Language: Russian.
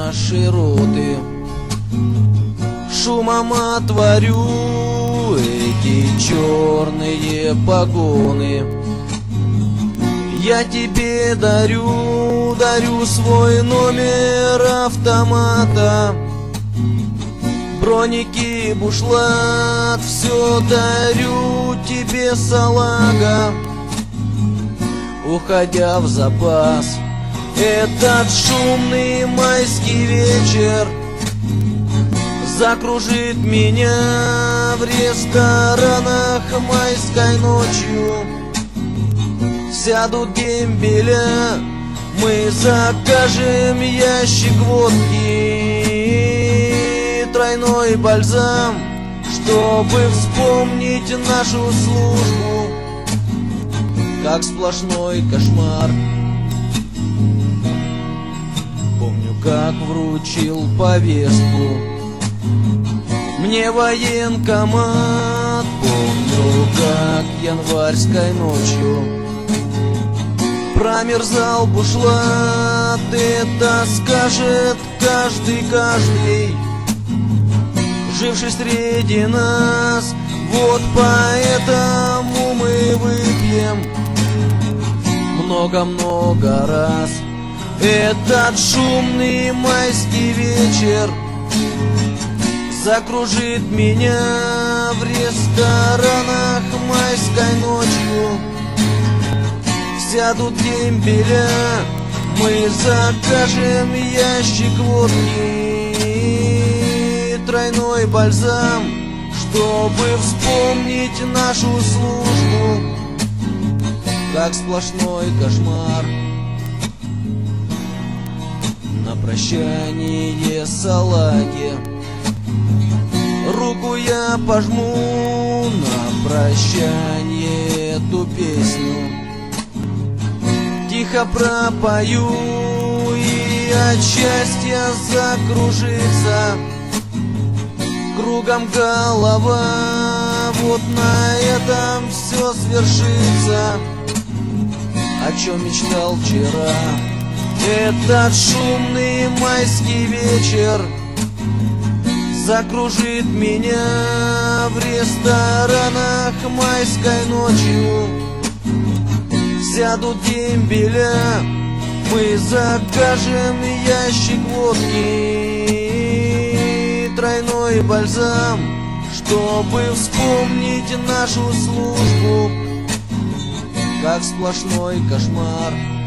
нашей роты. Шумом отворю эти черные погоны. Я тебе дарю свой номер автомата. Броники, бушлат, все дарю тебе, салага. Уходя в запас, этот шумный майский вечер закружит меня в ресторанах майской ночью. Сядут дембеля, мы закажем ящик водки, тройной бальзам, чтобы вспомнить нашу службу, как сплошной кошмар. Помню, как вручил повестку мне военкомат. Помню, как январской ночью промерзал бушлат. Это скажет каждый, живший среди нас. Вот поэтому мы выпьем много-много раз. Этот шумный майский вечер закружит меня в ресторанах майской ночью. Сядут дембеля, мы закажем ящик водки, тройной бальзам, чтобы вспомнить нашу службу, как сплошной кошмар. На прощание салаге руку я пожму, на прощание эту песню тихо пропою, и от счастья закружится кругом голова. Вот на этом все свершится, о чем мечтал вчера. Этот шумный майский вечер закружит меня в ресторанах майской ночью. Сядут дембеля, мы закажем ящик водки, тройной бальзам, чтобы вспомнить нашу службу, как сплошной кошмар.